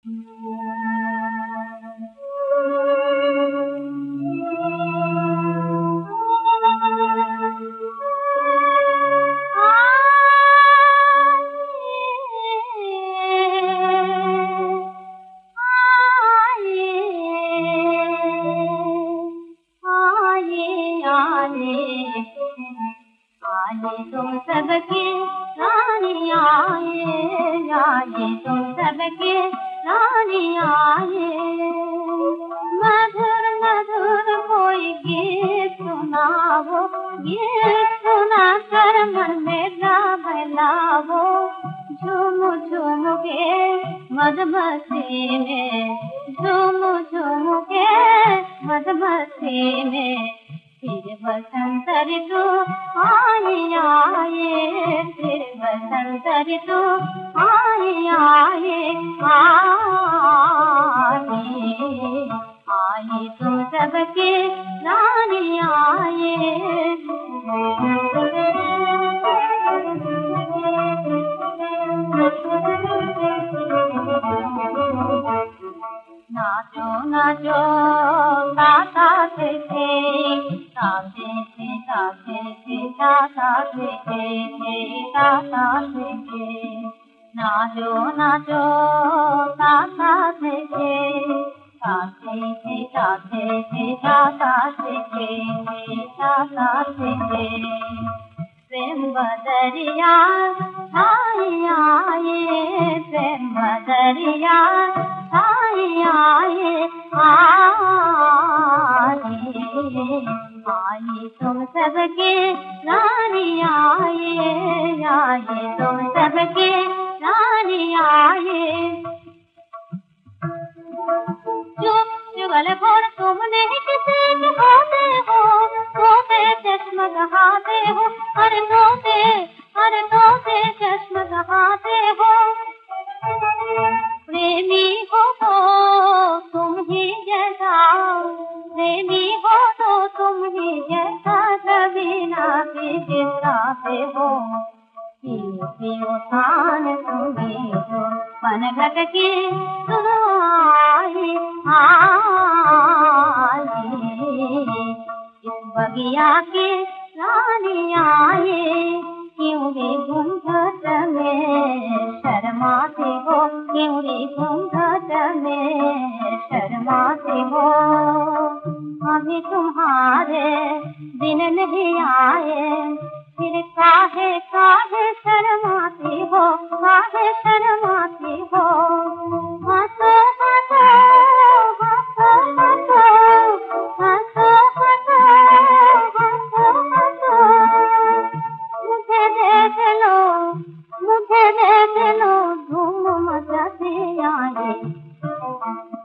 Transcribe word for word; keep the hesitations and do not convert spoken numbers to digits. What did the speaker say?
आए तुम सबके रानी आए, आए तुम सबके रानी आए। मधुर मधुर कोई गीत सुनाओ, गीत सुना कर मन मेरा बहलाओ। झूम झूम के मधुमस्ती में, झूम झूम के मधुमस्ती में, फिर बसंत ऋतु आए आए, फिर बसंत ऋतु आए आए आए। आए तुम सबके रानी आए। नाचो नाचो गाता थे थे, गाते थे गाते थे गाता थे थे गाता थे थे। नाचो नाचो गाता थे थे, गाते थे गाते थे गाता थे थे गाता थे थे। प्रेम बदरिया आए आए, प्रेम बदरिया आए आए आए। आए तुम सबके रानी आए, आए तुम सबके रानी आए। चुप चुगल खोर तुम नहीं किसी के होते हो, तोते चश्म गहाते हो, अरे तोते अरे तोते चश्म गहाते हो। प्रेमी हो तो तुम ही जैसा, प्रेमी हो तो तुम ही जैसा, कभी ना बिसराते हो। पियो तान तुम्हें तो पन घट के सुनाई आए। इस बगिया के रानी आए, क्यों रे घूंघट में शर्माते हो, क्यों रे घूंघट में शर्माते हो। अभी तुम्हारे दिन नहीं आए, फिर काहे काहे शर्माती हो, काहे शर्माती हो। हंसो हंसो हंसो हंसो हंसो हंसो हंसो हंसो। मुझे देख लो, मुझे देख लो, धूम मचाते आए।